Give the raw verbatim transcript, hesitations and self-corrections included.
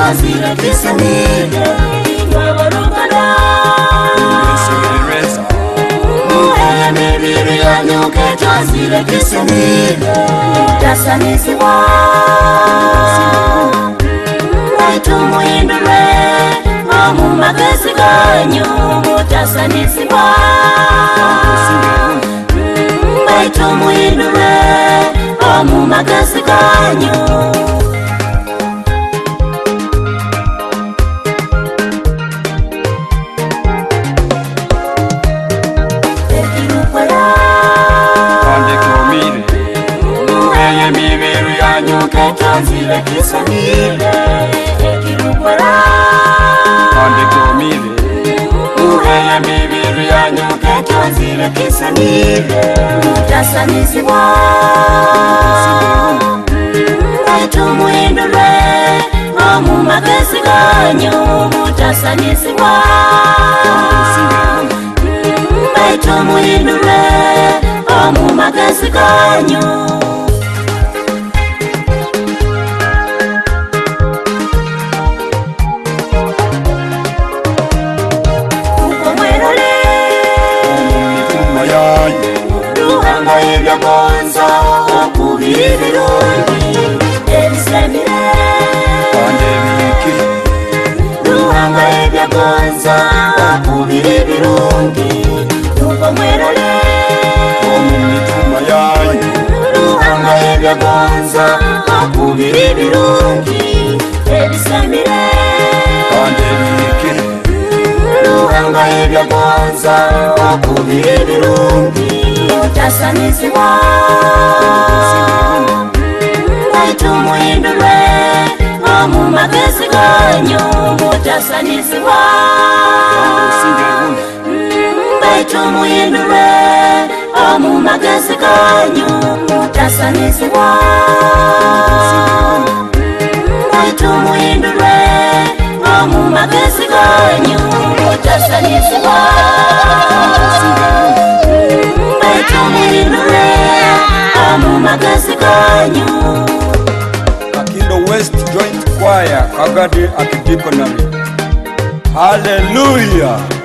Twanzire kisanire Mwabarukana Muheye mibiri yanyu ke twanzire kisanire Mutasanisiwa Waitu muhindure Omu magezi ganyu Mutasanisiwa Waitu muhindure Omu magezi ganyu Twanzire kisanire Ekirukwara Kande kiomire Muheye mibiri yanyu ke twanzire kisanire Mutasanisiwa Waitu muhindure Omu magezi ganyu Mutasanisiwa Waitu muhindure Omu magezi ganyu Ruhanga ebya gonza okubiri birungi ebisemire Kande biki Ruhanga ebya gonza okubiri birungi Nuko mwerole Omu mituma yanyu Ruhanga ebya gonza okubiri birungi ebisemire Kande biki Ruhanga ebya gonza okubiri birungi Mutasanisiwa Waitu muhindure Omu magezi ganyu Mutasanisiwa Waitu muhindure Omu magezi ganyu Mutasanisiwa Waitu muhindure Omu magezi ganyu Mutasanisiwa Omu magezi ganyu Kakindo West Joint Choir Kagadi Akidikonari Hallelujah.